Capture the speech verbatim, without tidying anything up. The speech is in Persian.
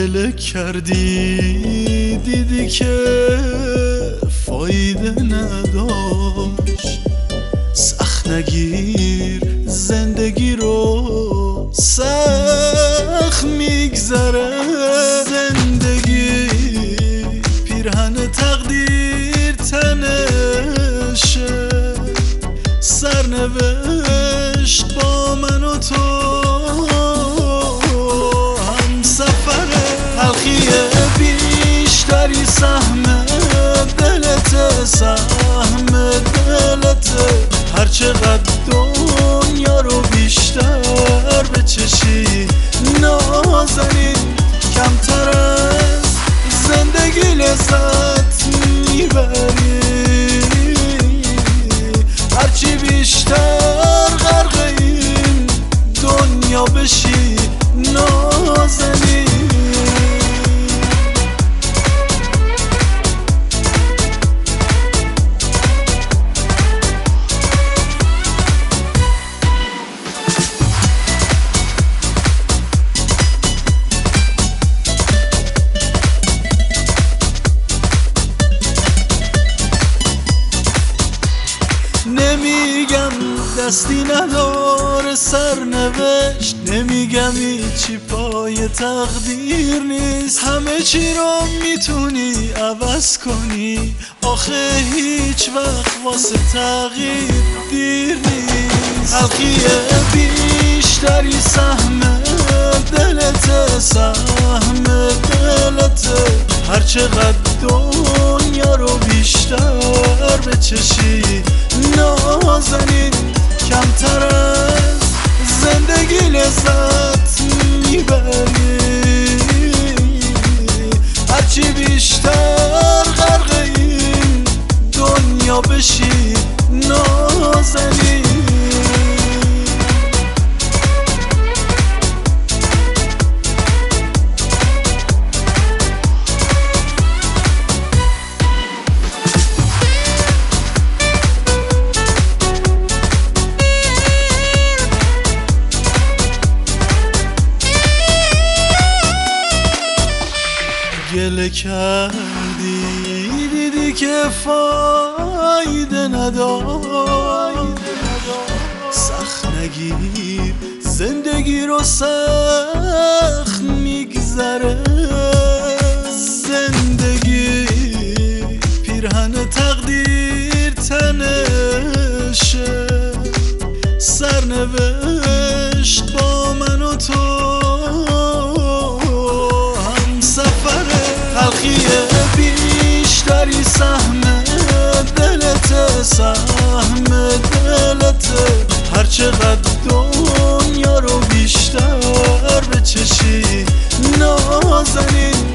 گله کردی دیدی که فایده نداشت. سخت نگیر زندگی رو، سخت میگذره زندگی. پیرهن تقدیر تنشه، سرنوشت با من و تو هم سفره. تلخی بیشتری سهم دلت، سهم دلت. هرچقدر دنیا رو بیشتر بچشی نازنین، کمتر از زندگی لذت میبری. هرچی بیشتر غرق این دنیا بشی نازنین. نمیگم دستی نداره سرنوشت، نمیگم هیچی پای تقدیر نیست. همه چی رو میتونی عوض کنی، آخه هیچ وقت واسه تغییر دیر نیست. تلخی بیشتری سهم دلت، سهم دلت. هرچقدر دنیا رو بیشتر بچشی نازنین، کمتر از زندگی لذت میبری. هرچی بیشتر غرق این دنیا بشی نازنین. گله کردی دیدی که فایده نداشت. سخت نگیر زندگی رو، سخت میگذره زندگی. پیرهن تقدیر تنشه، سرنوشت با من و تو تلخی بیشتری سهم دلت، سهم دلت. هرچقدر دنیا رو بیشتر بچشی نازنین،